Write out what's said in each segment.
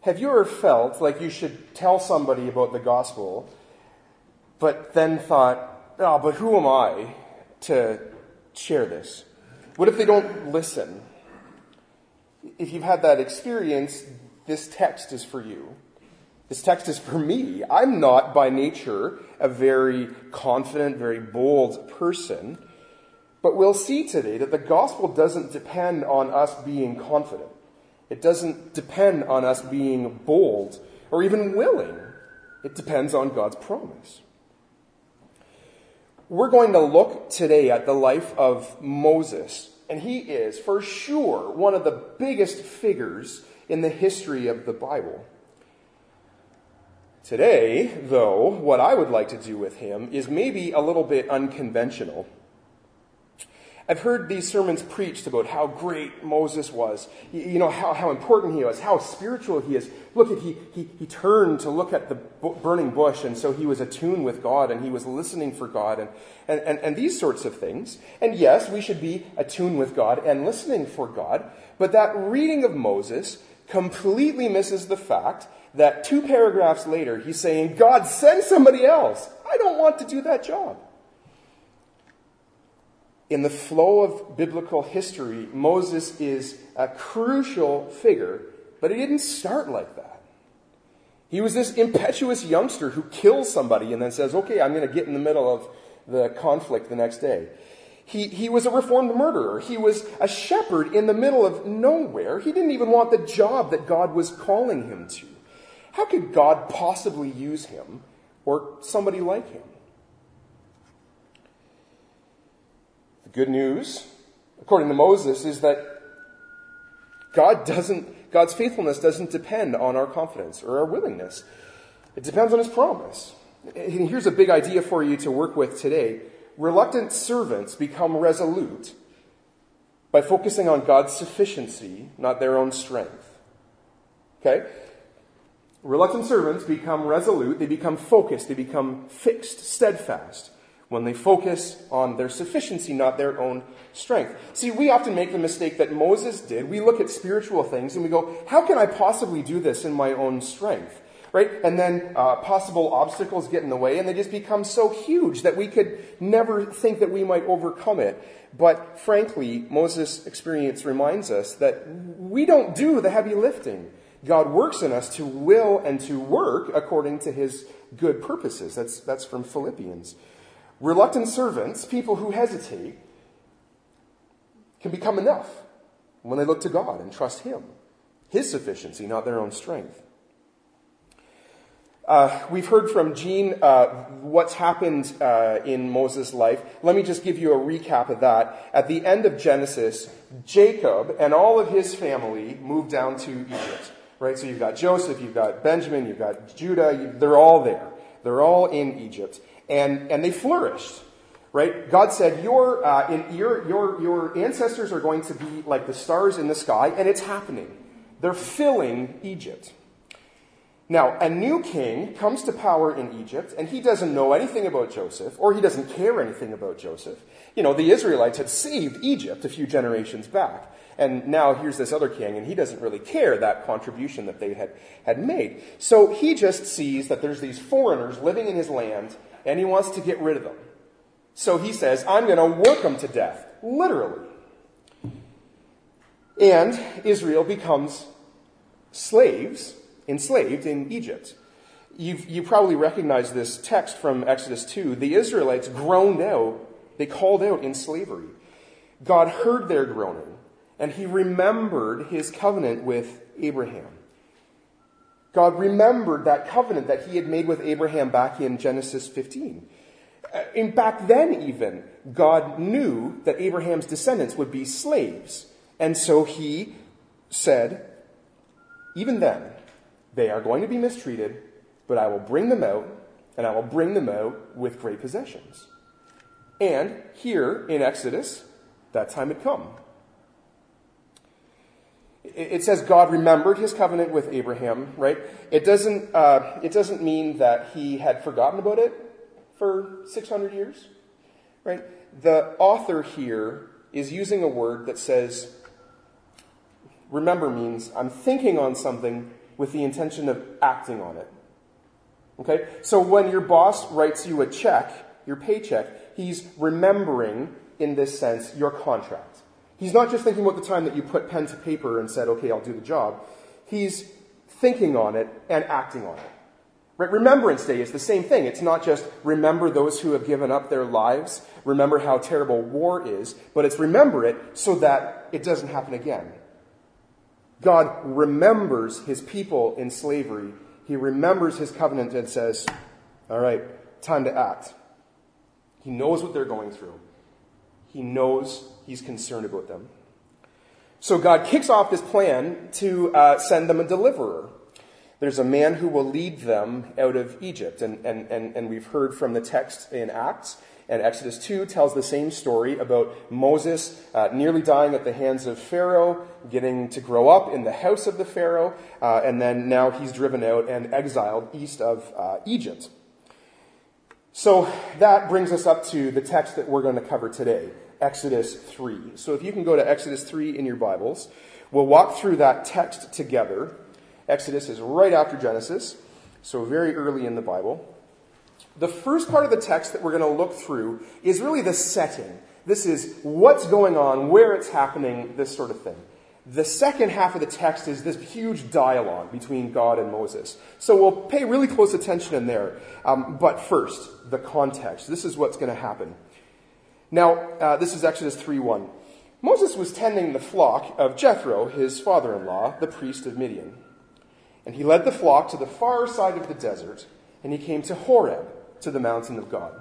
Have you ever felt like you should tell somebody about the gospel, but then thought, oh, but who am I to share this? What if they don't listen? If you've had that experience, this text is for you. This text is for me. I'm not by nature a very confident, very bold person, but we'll see today that the gospel doesn't depend on us being confident. It doesn't depend on us being bold or even willing. It depends on God's promise. We're going to look today at the life of Moses, and he is, for sure, one of the biggest figures in the history of the Bible. Today, though, what I would like to do with him is maybe a little bit unconventional. I've heard these sermons preached about how great Moses was, how important he was, how spiritual he is. Look, he turned to look at the burning bush, and so he was attuned with God, and he was listening for God, and these sorts of things. And yes, we should be attuned with God and listening for God, but that reading of Moses completely misses the fact that 2 paragraphs later, he's saying, God, send somebody else. I don't want to do that job. In the flow of biblical history, Moses is a crucial figure, but he didn't start like that. He was this impetuous youngster who kills somebody and then says, okay, I'm going to get in the middle of the conflict the next day. He was a reformed murderer. He was a shepherd in the middle of nowhere. He didn't even want the job that God was calling him to. How could God possibly use him or somebody like him? The good news, according to Moses, is that God's faithfulness doesn't depend on our confidence or our willingness. It depends on his promise. And here's a big idea for you to work with today. Reluctant servants become resolute by focusing on God's sufficiency, not their own strength. Okay? Reluctant servants become resolute, they become focused, they become fixed, steadfast, when they focus on their sufficiency, not their own strength. See, we often make the mistake that Moses did. We look at spiritual things and we go, how can I possibly do this in my own strength? Right? And then possible obstacles get in the way and they just become so huge that we could never think that we might overcome it. But frankly, Moses' experience reminds us that we don't do the heavy lifting. God works in us to will and to work according to his good purposes. That's from Philippians. Reluctant servants, people who hesitate, can become enough when they look to God and trust him. His sufficiency, not their own strength. We've heard from Gene what's happened in Moses' life. Let me just give you a recap of that. At the end of Genesis, Jacob and all of his family moved down to Egypt. Right? So you've got Joseph, you've got Benjamin, you've got Judah. They're all there. They're all in Egypt. And they flourished. Right? God said, your ancestors are going to be like the stars in the sky, and it's happening. They're filling Egypt. Now, a new king comes to power in Egypt, and he doesn't know anything about Joseph, or he doesn't care anything about Joseph. The Israelites had saved Egypt a few generations back, and now here's this other king, and he doesn't really care that contribution that they had made. So he just sees that there's these foreigners living in his land, and he wants to get rid of them. So he says, I'm going to work them to death, literally. And Israel becomes enslaved in Egypt. You probably recognize this text from Exodus 2. The Israelites groaned out. They called out in slavery. God heard their groaning, and he remembered his covenant with Abraham. God remembered that covenant that he had made with Abraham back in Genesis 15. Back then even, God knew that Abraham's descendants would be slaves. And so he said, even then, they are going to be mistreated, but I will bring them out, and I will bring them out with great possessions. And here in Exodus, that time had come. It says God remembered his covenant with Abraham, right? It doesn't mean that he had forgotten about it for 600 years, right? The author here is using a word that says, remember means I'm thinking on something with the intention of acting on it. Okay? So when your boss writes you a check, your paycheck, he's remembering, in this sense, your contract. He's not just thinking about the time that you put pen to paper and said, okay, I'll do the job. He's thinking on it and acting on it. Right? Remembrance Day is the same thing. It's not just remember those who have given up their lives, remember how terrible war is, but it's remember it so that it doesn't happen again. God remembers his people in slavery. He remembers his covenant and says, all right, time to act. He knows what they're going through. He knows he's concerned about them. So God kicks off this plan to send them a deliverer. There's a man who will lead them out of Egypt. And we've heard from the text in Acts, and Exodus 2 tells the same story about Moses nearly dying at the hands of Pharaoh, getting to grow up in the house of the Pharaoh, and then now he's driven out and exiled east of Egypt. So that brings us up to the text that we're going to cover today, Exodus 3. So if you can go to Exodus 3 in your Bibles, we'll walk through that text together. Exodus is right after Genesis, so very early in the Bible. The first part of the text that we're going to look through is really the setting. This is what's going on, where it's happening, this sort of thing. The second half of the text is this huge dialogue between God and Moses. So we'll pay really close attention in there. But first, the context. This is what's going to happen. Now, this is Exodus 3:1. Moses was tending the flock of Jethro, his father-in-law, the priest of Midian. And he led the flock to the far side of the desert, and he came to Horeb, to the mountain of God.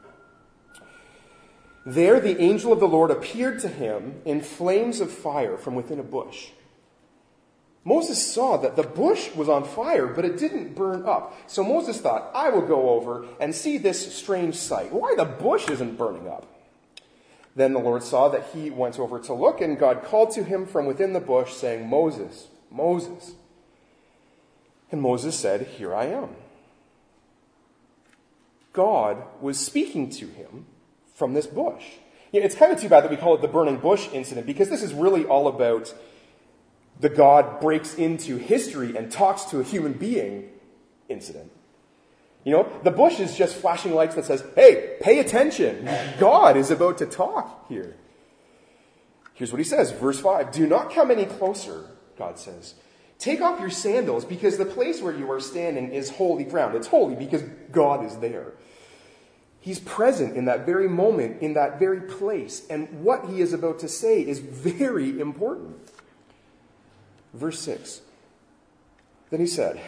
There the angel of the Lord appeared to him in flames of fire from within a bush. Moses saw that the bush was on fire, but it didn't burn up. So Moses thought, I will go over and see this strange sight. Why the bush isn't burning up? Then the Lord saw that he went over to look, and God called to him from within the bush, saying, Moses, Moses. And Moses said, Here I am. God was speaking to him from this bush. It's kind of too bad that we call it the burning bush incident, because this is really all about the God breaks into history and talks to a human being incident. You know, the bush is just flashing lights that says, hey, pay attention. God is about to talk here. Here's what he says, verse 5. Do not come any closer, God says. Take off your sandals, because the place where you are standing is holy ground. It's holy because God is there. He's present in that very moment, in that very place. And what he is about to say is very important. Verse 6. Then he said,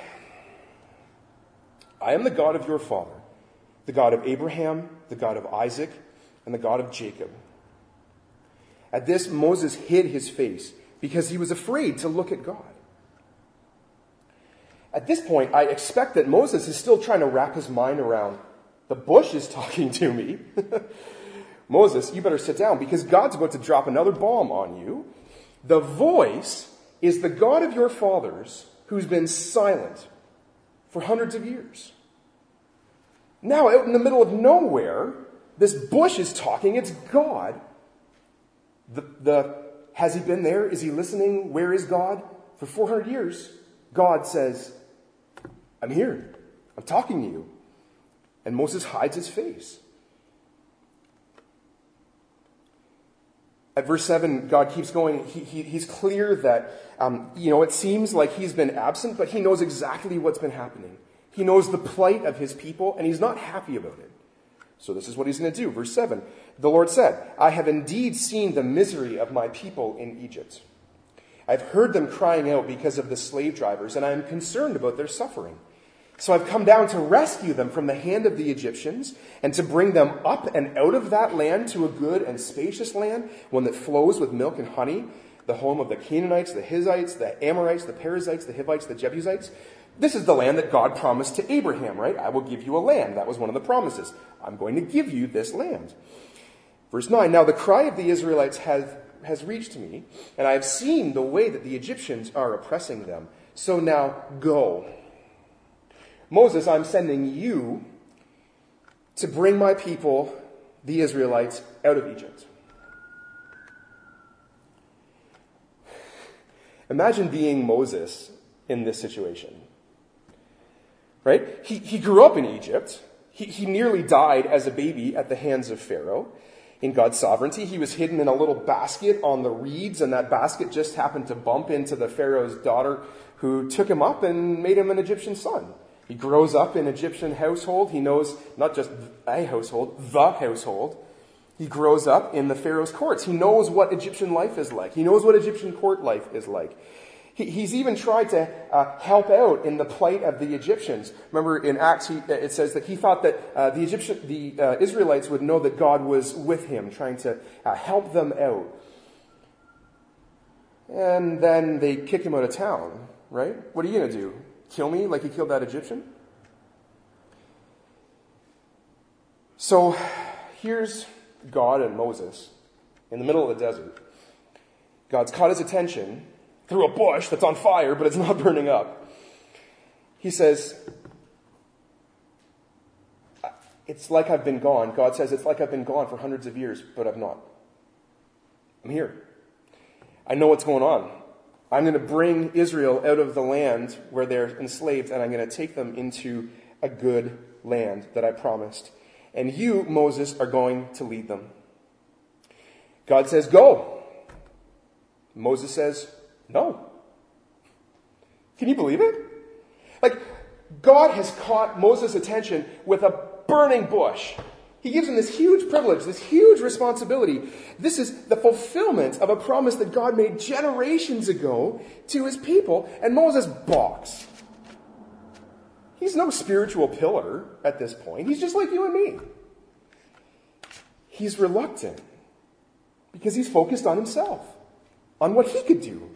I am the God of your father, the God of Abraham, the God of Isaac, and the God of Jacob. At this, Moses hid his face because he was afraid to look at God. At this point, I expect that Moses is still trying to wrap his mind around, the bush is talking to me. Moses, you better sit down because God's about to drop another bomb on you. The voice is the God of your fathers who's been silent for hundreds of years. Now, out in the middle of nowhere, this bush is talking. It's God. Has he been there? Is he listening? Where is God? For 400 years, God says, I'm here. I'm talking to you. And Moses hides his face. At verse 7, God keeps going. He's clear that, it seems like he's been absent, but he knows exactly what's been happening. He knows the plight of his people, and he's not happy about it. So this is what he's going to do. Verse 7, the Lord said, I have indeed seen the misery of my people in Egypt. I've heard them crying out because of the slave drivers, and I am concerned about their suffering. So I've come down to rescue them from the hand of the Egyptians and to bring them up and out of that land to a good and spacious land, one that flows with milk and honey, the home of the Canaanites, the Hittites, the Amorites, the Perizzites, the Hivites, the Jebusites. This is the land that God promised to Abraham, right? I will give you a land. That was one of the promises. I'm going to give you this land. Verse 9, now the cry of the Israelites has reached me, and I have seen the way that the Egyptians are oppressing them. So now go. Moses, I'm sending you to bring my people, the Israelites, out of Egypt. Imagine being Moses in this situation. Right? He grew up in Egypt. He nearly died as a baby at the hands of Pharaoh. In God's sovereignty, he was hidden in a little basket on the reeds, and that basket just happened to bump into the Pharaoh's daughter, who took him up and made him an Egyptian son. He grows up in an Egyptian household. He knows not just a household, the household. He grows up in the Pharaoh's courts. He knows what Egyptian life is like. He knows what Egyptian court life is like. He's even tried to help out in the plight of the Egyptians. Remember in Acts, it says that he thought that the Israelites would know that God was with him, trying to help them out. And then they kick him out of town, right? What are you going to do? Kill me like you killed that Egyptian? So here's God and Moses in the middle of the desert. God's caught his attention through a bush that's on fire, but it's not burning up. He says, it's like I've been gone. God says, it's like I've been gone for hundreds of years, but I've not. I'm here. I know what's going on. I'm going to bring Israel out of the land where they're enslaved, and I'm going to take them into a good land that I promised. And you, Moses, are going to lead them. God says, go. Moses says, no. Can you believe it? Like, God has caught Moses' attention with a burning bush. He gives him this huge privilege, this huge responsibility. This is the fulfillment of a promise that God made generations ago to his people, and Moses balks. He's no spiritual pillar at this point. He's just like you and me. He's reluctant because he's focused on himself, on what he could do.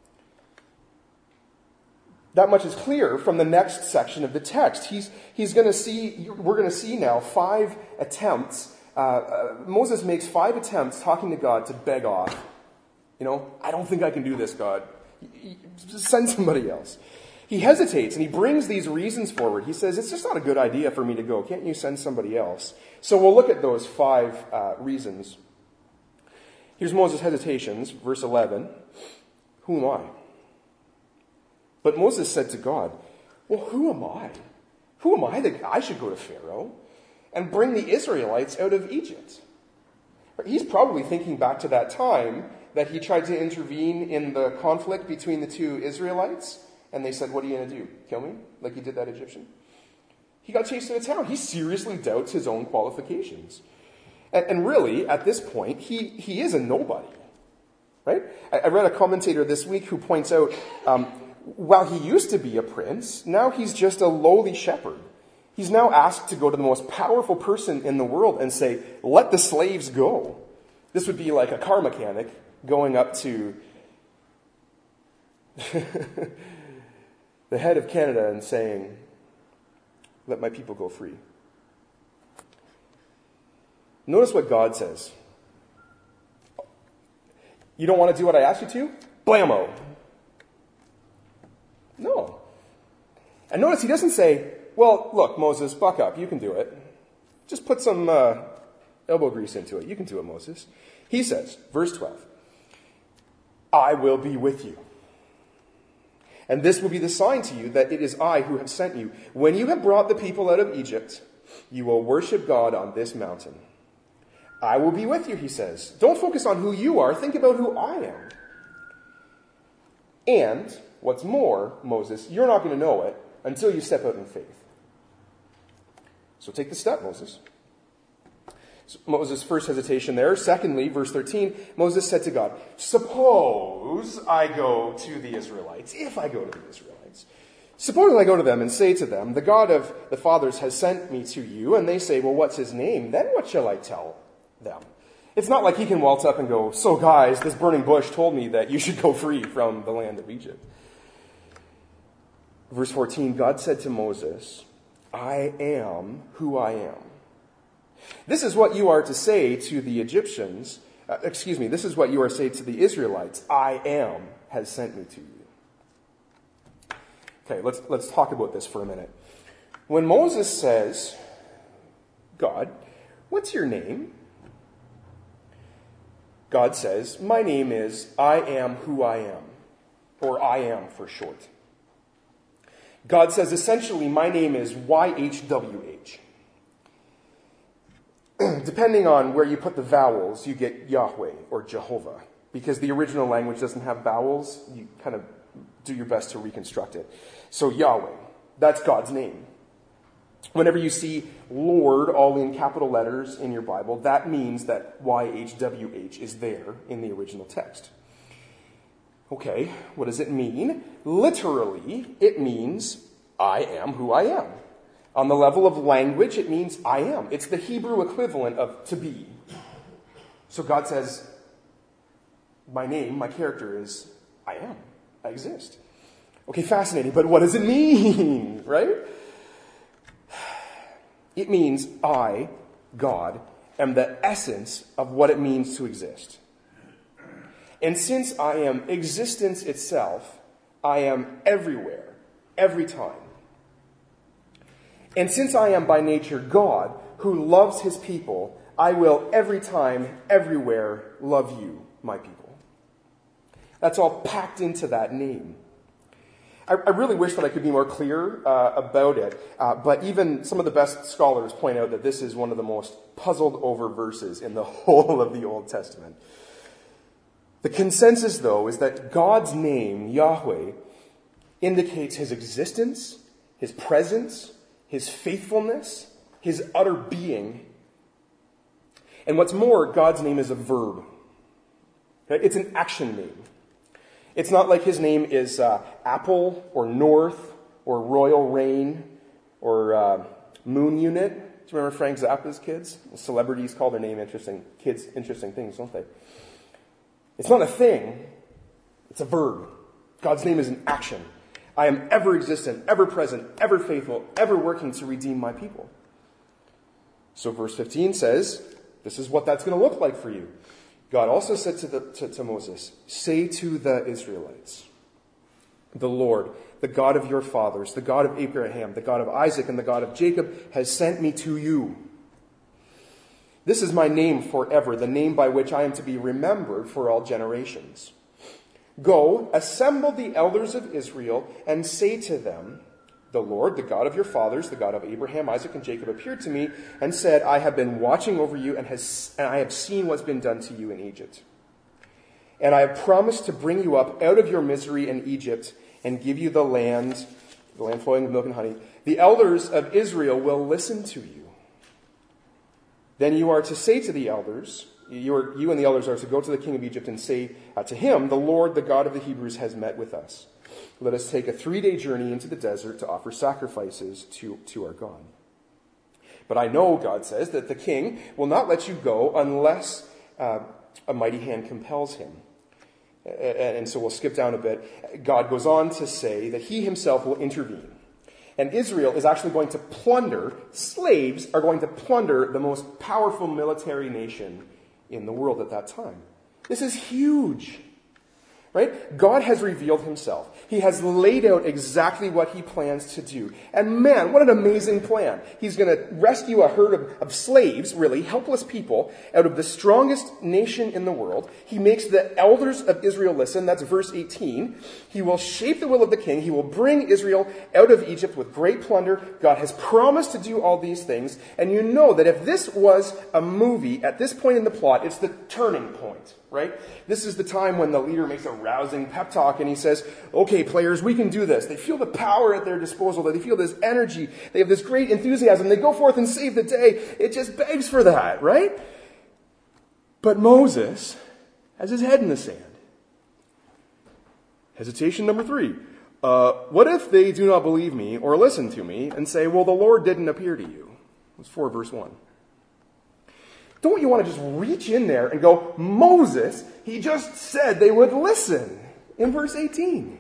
That much is clear from the next section of the text. We're going to see now 5 attempts. Moses makes 5 attempts talking to God to beg off. I don't think I can do this, God. Send somebody else. He hesitates and he brings these reasons forward. He says, it's just not a good idea for me to go. Can't you send somebody else? So we'll look at those 5 reasons. Here's Moses' hesitations, verse 11. Who am I? But Moses said to God, well, who am I? Who am I that I should go to Pharaoh and bring the Israelites out of Egypt? He's probably thinking back to that time that he tried to intervene in the conflict between the 2 Israelites. And they said, what are you going to do? Kill me? Like you did that Egyptian? He got chased out of town. He seriously doubts his own qualifications. And really, at this point, he is a nobody. Right? I read a commentator this week who points out, while he used to be a prince, now he's just a lowly shepherd. He's now asked to go to the most powerful person in the world and say, let the slaves go. This would be like a car mechanic going up to the head of Canada and saying, let my people go free. Notice what God says. You don't want to do what I asked you to? Blammo. No. And notice he doesn't say, well, look, Moses, buck up. You can do it. Just put some elbow grease into it. You can do it, Moses. He says, verse 12, I will be with you. And this will be the sign to you that it is I who have sent you. When you have brought the people out of Egypt, you will worship God on this mountain. I will be with you, he says. Don't focus on who you are. Think about who I am. And what's more, Moses, you're not going to know it until you step out in faith. So take the step, Moses. So Moses' first hesitation there. Secondly, verse 13, Moses said to God, suppose I go to the Israelites, if I go to the Israelites. Suppose I go to them and say to them, the God of the fathers has sent me to you, and they say, well, what's his name? Then what shall I tell them? It's not like he can waltz up and go, so guys, this burning bush told me that you should go free from the land of Egypt. Verse 14, God said to Moses, I am who I am. This is what you are to say to the Egyptians. This is what you are to say to the Israelites. I am has sent me to you. Okay, let's talk about this for a minute. When Moses says, God, what's your name? God says, my name is I am who I am, or I am for short. God says, essentially, my name is YHWH. Depending on where you put the vowels, you get Yahweh or Jehovah. Because the original language doesn't have vowels, you kind of do your best to reconstruct it. So Yahweh, that's God's name. Whenever you see Lord all in capital letters in your Bible, that means that YHWH is there in the original text. Okay, what does it mean? Literally, it means I am who I am. On the level of language, it means I am. It's the Hebrew equivalent of to be. So God says, my name, my character is I am. I exist. Okay, fascinating, but what does it mean, right? It means I, God, am the essence of what it means to exist. And since I am existence itself, I am everywhere, every time. And since I am by nature God, who loves his people, I will every time, everywhere, love you, my people. That's all packed into that name. I really wish that I could be more clear about it, but even some of the best scholars point out that this is one of the most puzzled over verses in the whole of the Old Testament. The consensus, though, is that God's name, Yahweh, indicates his existence, his presence, his faithfulness, his utter being. And what's more, God's name is a verb. It's an action name. It's not like his name is Apple or North or Royal Rain or Moon Unit. Do you remember Frank Zappa's kids? Celebrities call their name interesting things, don't they? It's not a thing. It's a verb. God's name is an action. I am ever existent, ever present, ever faithful, ever working to redeem my people. So verse 15 says, this is what that's going to look like for you. God also said to Moses, say to the Israelites, the Lord, the God of your fathers, the God of Abraham, the God of Isaac, and the God of Jacob has sent me to you. This is my name forever, the name by which I am to be remembered for all generations. Go, assemble the elders of Israel, and say to them, the Lord, the God of your fathers, the God of Abraham, Isaac, and Jacob, appeared to me and said, I have been watching over you and I have seen what's been done to you in Egypt. And I have promised to bring you up out of your misery in Egypt and give you the land flowing with milk and honey. The elders of Israel will listen to you. Then you are to say to the elders, you and the elders are to go to the king of Egypt and say to him, the Lord, the God of the Hebrews, has met with us. Let us take a 3-day journey into the desert to offer sacrifices to our God. But I know, God says, that the king will not let you go unless a mighty hand compels him. And so we'll skip down a bit. God goes on to say that he himself will intervene. And Israel is actually going to plunder, slaves are going to plunder the most powerful military nation in the world at that time. This is huge. Right? God has revealed himself. He has laid out exactly what he plans to do. And man, what an amazing plan. He's going to rescue a herd of slaves, really, helpless people, out of the strongest nation in the world. He makes the elders of Israel listen. That's verse 18. He will shape the will of the king. He will bring Israel out of Egypt with great plunder. God has promised to do all these things. And you know that if this was a movie, at this point in the plot, it's the turning point. Right? This is the time when the leader makes a rousing pep talk and he says, okay, players, we can do this. They feel the power at their disposal. They feel this energy. They have this great enthusiasm. They go forth and save the day. It just begs for that, right? But Moses has his head in the sand. Hesitation number 3. What if they do not believe me or listen to me and say, well, the Lord didn't appear to you? It's 4 verse 1. Don't you want to just reach in there and go, Moses, he just said they would listen in verse 18.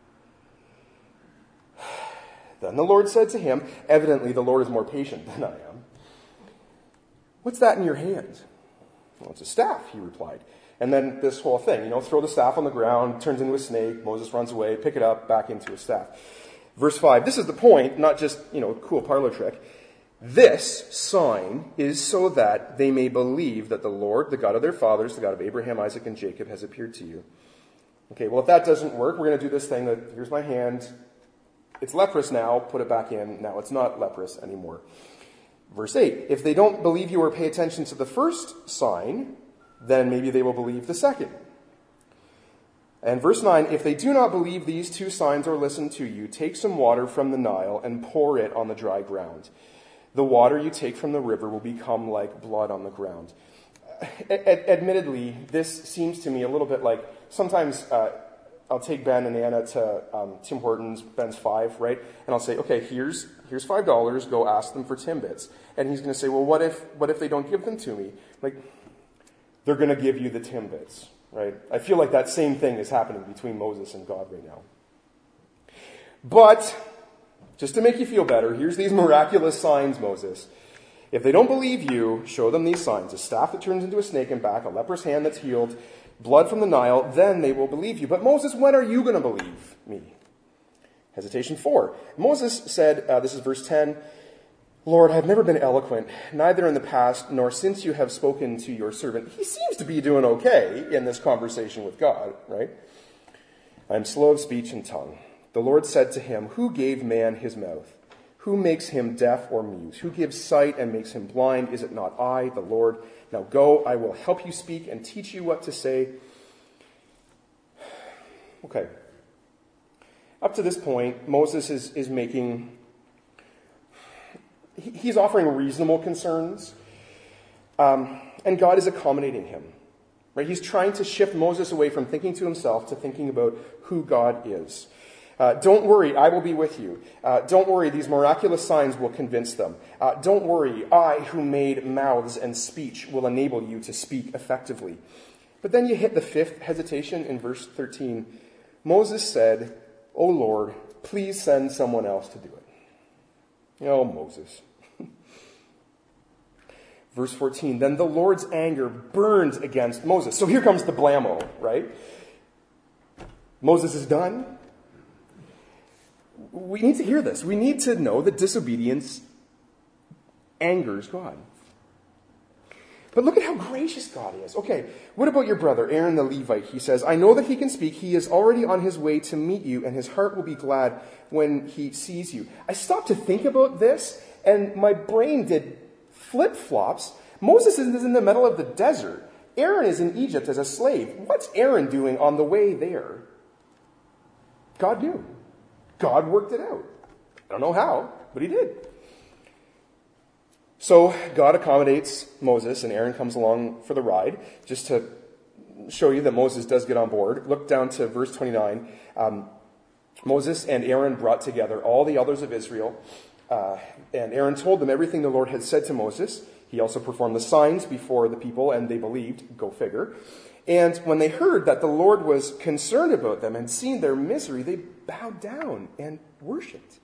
Then the Lord said to him, evidently the Lord is more patient than I am. What's that in your hand? Well, it's a staff, he replied. And then this whole thing, throw the staff on the ground, turns into a snake, Moses runs away, pick it up, back into a staff. Verse 5, this is the point, not just, a cool parlor trick. This sign is so that they may believe that the Lord, the God of their fathers, the God of Abraham, Isaac, and Jacob, has appeared to you. Okay, well, if that doesn't work, we're going to do this thing that, here's my hand, It's leprous now, put it back in. Now it's not leprous anymore. Verse 8, if they don't believe you or pay attention to the first sign, then maybe they will believe the second. And verse 9, if they do not believe these two signs or listen to you, take some water from the Nile and pour it on the dry ground. The water you take from the river will become like blood on the ground. Admittedly, this seems to me a little bit like, sometimes I'll take Ben and Anna to Tim Hortons, Ben's 5, right? And I'll say, okay, here's $5, go ask them for Timbits. And he's going to say, well, what if they don't give them to me? Like, they're going to give you the Timbits, right? I feel like that same thing is happening between Moses and God right now. But, just to make you feel better, here's these miraculous signs, Moses. If they don't believe you, show them these signs. A staff that turns into a snake and back, a leper's hand that's healed, blood from the Nile, then they will believe you. But Moses, when are you going to believe me? Hesitation 4. Moses said, this is verse 10, Lord, I have never been eloquent, neither in the past nor since you have spoken to your servant. He seems to be doing okay in this conversation with God, right? I am slow of speech and tongue. The Lord said to him, who gave man his mouth? Who makes him deaf or mute? Who gives sight and makes him blind? Is it not I, the Lord? Now go, I will help you speak and teach you what to say. Okay. Up to this point, Moses is making, he's offering reasonable concerns, and God is accommodating him. Right? He's trying to shift Moses away from thinking to himself to thinking about who God is. Don't worry, I will be with you. Don't worry, these miraculous signs will convince them. Don't worry, I who made mouths and speech will enable you to speak effectively. But then you hit the fifth hesitation in verse 13. Moses said, O Lord, please send someone else to do it. Oh, Moses. Verse 14, then the Lord's anger burned against Moses. So here comes the blammo, right? Moses is done. We need to hear this. We need to know that disobedience angers God. But look at how gracious God is. Okay, what about your brother, Aaron the Levite? He says, I know that he can speak. He is already on his way to meet you, and his heart will be glad when he sees you. I stopped to think about this, and my brain did flip-flops. Moses is in the middle of the desert. Aaron is in Egypt as a slave. What's Aaron doing on the way there? God knew. God worked it out. I don't know how, but he did. So God accommodates Moses, and Aaron comes along for the ride. Just to show you that Moses does get on board, look down to verse 29. Moses and Aaron brought together all the elders of Israel, and Aaron told them everything the Lord had said to Moses. He also performed the signs before the people, and they believed. Go figure. And when they heard that the Lord was concerned about them and seen their misery, they bowed down and worshipped.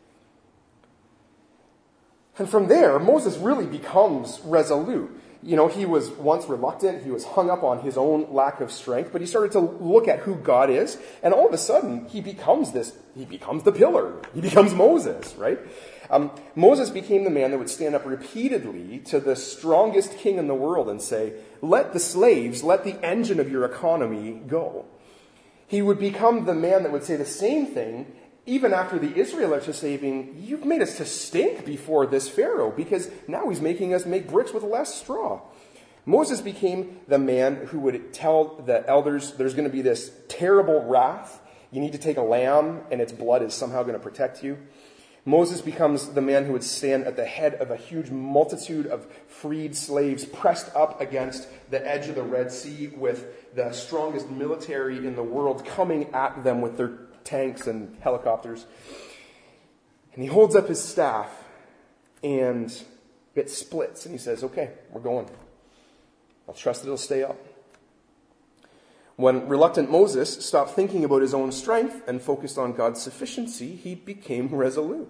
And from there, Moses really becomes resolute. You know, he was once reluctant. He was hung up on his own lack of strength. But he started to look at who God is. And all of a sudden, he becomes the pillar. He becomes Moses, right? Moses became the man that would stand up repeatedly to the strongest king in the world and say, let the slaves, let the engine of your economy go. He would become the man that would say the same thing even after the Israelites are saying, you've made us to stink before this Pharaoh because now he's making us make bricks with less straw. Moses became the man who would tell the elders there's going to be this terrible wrath. You need to take a lamb and its blood is somehow going to protect you. Moses becomes the man who would stand at the head of a huge multitude of freed slaves pressed up against the edge of the Red Sea with the strongest military in the world coming at them with their tanks and helicopters. And he holds up his staff and it splits and he says, okay, we're going. I'll trust that it'll stay up. When reluctant Moses stopped thinking about his own strength and focused on God's sufficiency, he became resolute.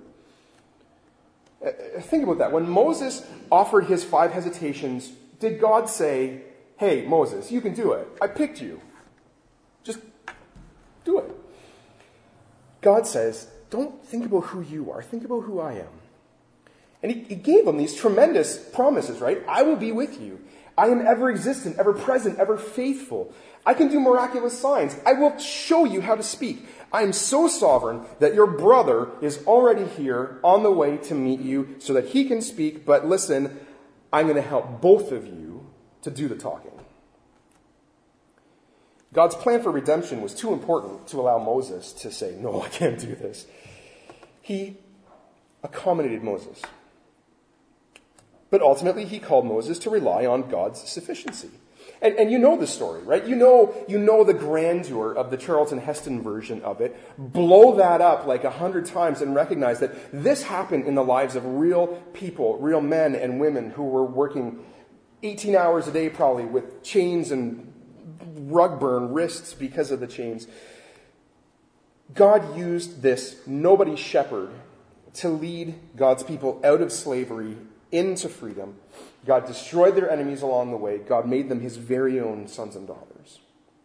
Think about that. When Moses offered his 5 hesitations, did God say, hey, Moses, you can do it. I picked you. Just do it. God says, don't think about who you are. Think about who I am. And he gave him these tremendous promises, right? I will be with you. I am ever existent, ever present, ever faithful. I can do miraculous signs. I will show you how to speak. I am so sovereign that your brother is already here on the way to meet you so that he can speak. But listen, I'm going to help both of you to do the talking. God's plan for redemption was too important to allow Moses to say, no, I can't do this. He accommodated Moses. But ultimately, he called Moses to rely on God's sufficiency. And you know the story, right? You know the grandeur of the Charlton Heston version of it. Blow that up like 100 times and recognize that this happened in the lives of real people, real men and women who were working 18 hours a day probably with chains and rug burn wrists because of the chains. God used this nobody shepherd to lead God's people out of slavery into freedom. God destroyed their enemies along the way. God made them his very own sons and daughters.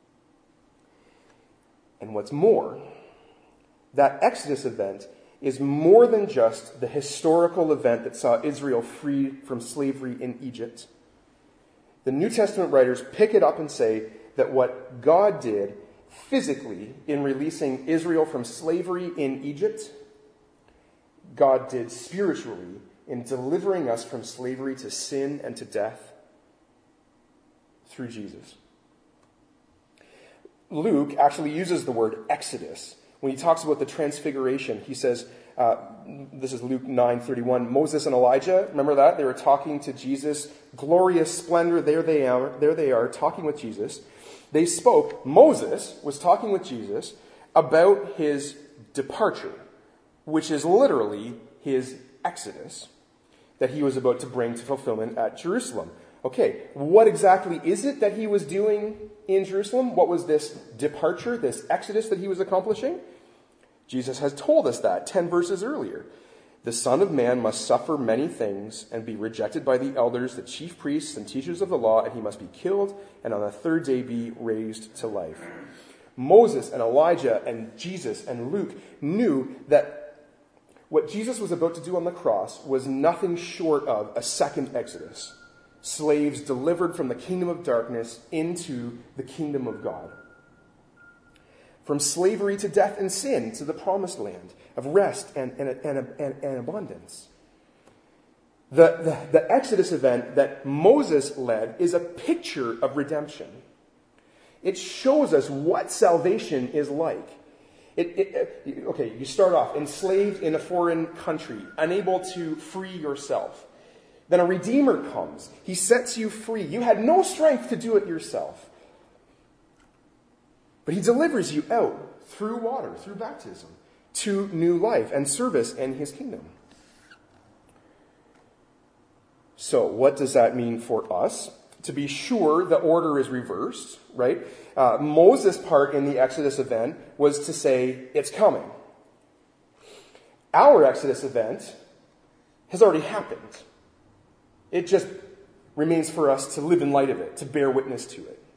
And what's more, that Exodus event is more than just the historical event that saw Israel freed from slavery in Egypt. The New Testament writers pick it up and say that what God did physically in releasing Israel from slavery in Egypt, God did spiritually in delivering us from slavery to sin and to death through Jesus. Luke actually uses the word Exodus. When he talks about the transfiguration, he says, this is Luke 9:31, Moses and Elijah, remember that? They were talking to Jesus, glorious splendor, there they are, talking with Jesus. They spoke, Moses was talking with Jesus about his departure, which is literally his exodus that he was about to bring to fulfillment at Jerusalem. Okay, what exactly is it that he was doing in Jerusalem? What was this departure, this exodus that he was accomplishing? Jesus has told us that 10 verses earlier. The Son of Man must suffer many things and be rejected by the elders, the chief priests and teachers of the law, and he must be killed and on the third day be raised to life. Moses and Elijah and Jesus and Luke knew that what Jesus was about to do on the cross was nothing short of a second exodus. Slaves delivered from the kingdom of darkness into the kingdom of God. From slavery to death and sin to the promised land of rest and abundance. The Exodus event that Moses led is a picture of redemption. It shows us what salvation is like. Okay, you start off enslaved in a foreign country, unable to free yourself. Then a Redeemer comes. He sets you free. You had no strength to do it yourself. But he delivers you out through water, through baptism, to new life and service in his kingdom. So what does that mean for us? To be sure, the order is reversed, right? Moses' part in the Exodus event was to say, it's coming. Our Exodus event has already happened. It just remains for us to live in light of it, to bear witness to it.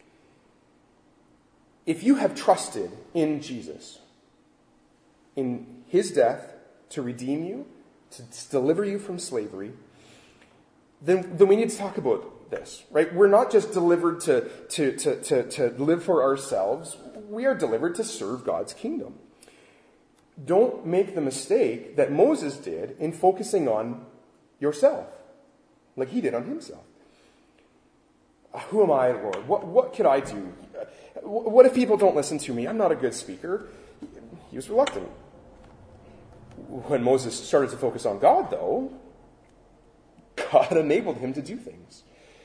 If you have trusted in Jesus, in his death to redeem you, to deliver you from slavery, then we need to talk about this, right? We're not just delivered to live for ourselves. We are delivered to serve God's kingdom. Don't make the mistake that Moses did in focusing on yourself, like he did on himself. Who am I, Lord? What can I do? What if people don't listen to me? I'm not a good speaker. He was reluctant. When Moses started to focus on God, though, God enabled him to do things.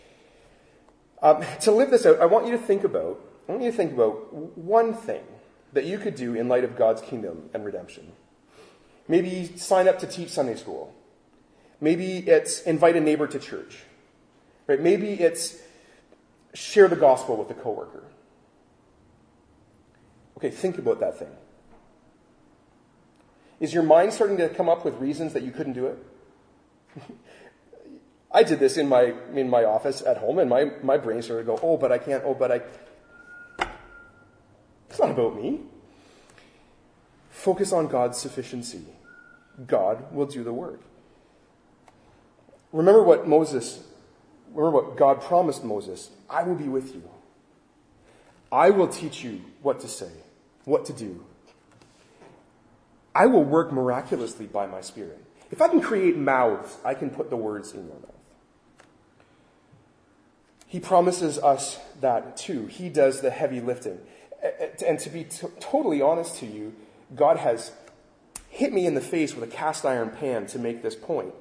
To live this out, I want you to think about one thing that you could do in light of God's kingdom and redemption. Maybe sign up to teach Sunday school. Maybe it's invite a neighbor to church. Right? Maybe it's share the gospel with a coworker. Okay, think about that thing. Is your mind starting to come up with reasons that you couldn't do it? I did this in my office at home, and my brain started to go, oh, but I can't, It's not about me. Focus on God's sufficiency. God will do the work. Remember what Moses Remember what God promised Moses. I will be with you. I will teach you what to say, what to do. I will work miraculously by my Spirit. If I can create mouths, I can put the words in your mouth. He promises us that too. He does the heavy lifting. And to be totally honest to you, God has hit me in the face with a cast iron pan to make this point.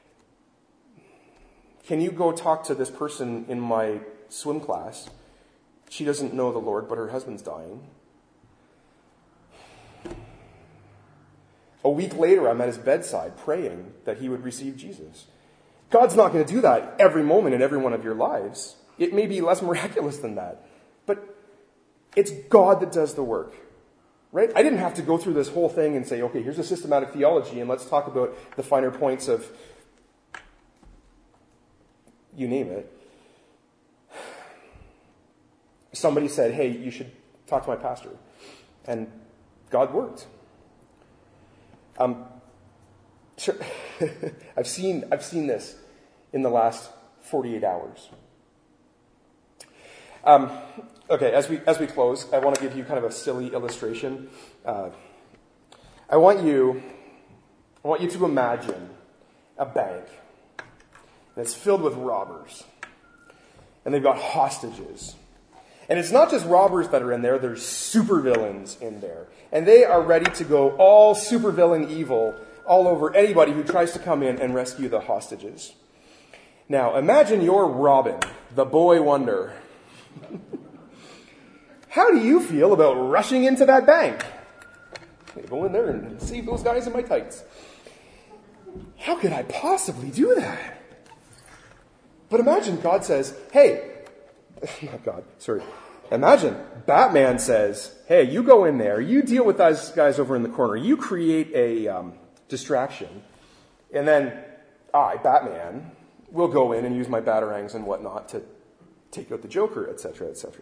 Can you go talk to this person in my swim class? She doesn't know the Lord, but her husband's dying. A week later, I'm at his bedside praying that he would receive Jesus. God's not going to do that every moment in every one of your lives. It may be less miraculous than that. But it's God that does the work. Right? I didn't have to go through this whole thing and say, okay, here's a systematic theology, and let's talk about the finer points of you name it. Somebody said, hey, you should talk to my pastor. And God worked. Sure. I've seen this in the last 48 hours. Okay, as we close, I want to give you kind of a silly illustration. I want you to imagine a bank that's filled with robbers, and they've got hostages. And it's not just robbers that are in there, there's supervillains in there. And they are ready to go all supervillain evil all over anybody who tries to come in and rescue the hostages. Now, imagine you're Robin, the boy wonder. How do you feel about rushing into that bank? Go in there and save those guys in my tights. How could I possibly do that? But imagine God says, hey, not God, sorry. Imagine Batman says, hey, you go in there, you deal with those guys over in the corner, you create a distraction, and then I, Batman, will go in and use my batarangs and whatnot to take out the Joker, etc., etc.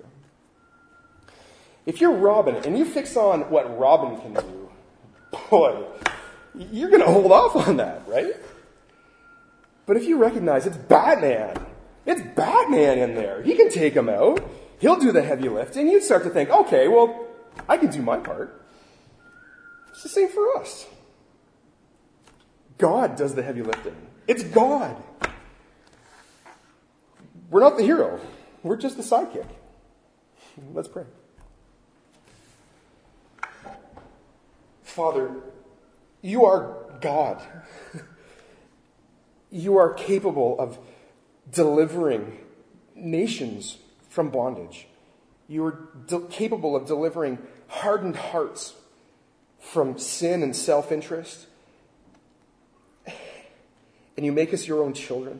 If you're Robin and you fix on what Robin can do, boy, you're going to hold off on that, right? But if you recognize it's Batman in there. He can take him out. He'll do the heavy lifting. You start to think, okay, well, I can do my part. It's the same for us. God does the heavy lifting. It's God. We're not the hero. We're just the sidekick. Let's pray. Father, you are God. You are capable of delivering nations from bondage. You are capable of delivering hardened hearts from sin and self-interest. And you make us your own children.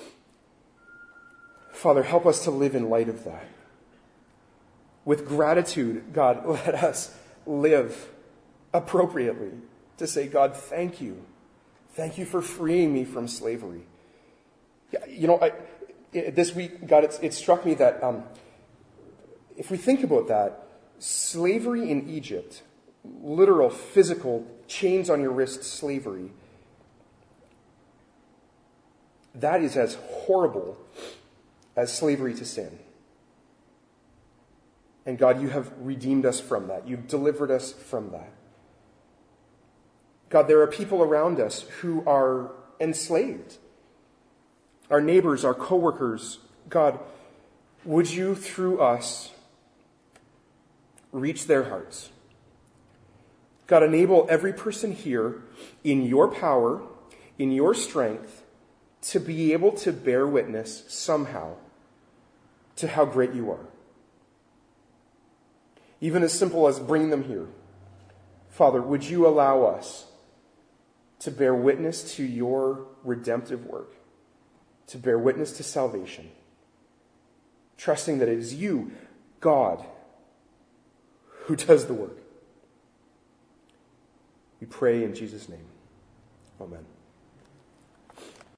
Father, help us to live in light of that. With gratitude, God, let us live appropriately to say, God, thank you. Thank you for freeing me from slavery. You know, this week, God, it struck me that if we think about that, slavery in Egypt, literal, physical, chains on your wrist slavery, that is as horrible as slavery to sin. And God, you have redeemed us from that. You've delivered us from that. God, there are people around us who are enslaved. Our neighbors, our coworkers. God, would you, through us, reach their hearts? God, enable every person here in your power, in your strength, to be able to bear witness somehow to how great you are. Even as simple as bringing them here. Father, would you allow us to bear witness to your redemptive work, to bear witness to salvation, trusting that it is you, God, who does the work. We pray in Jesus' name. Amen.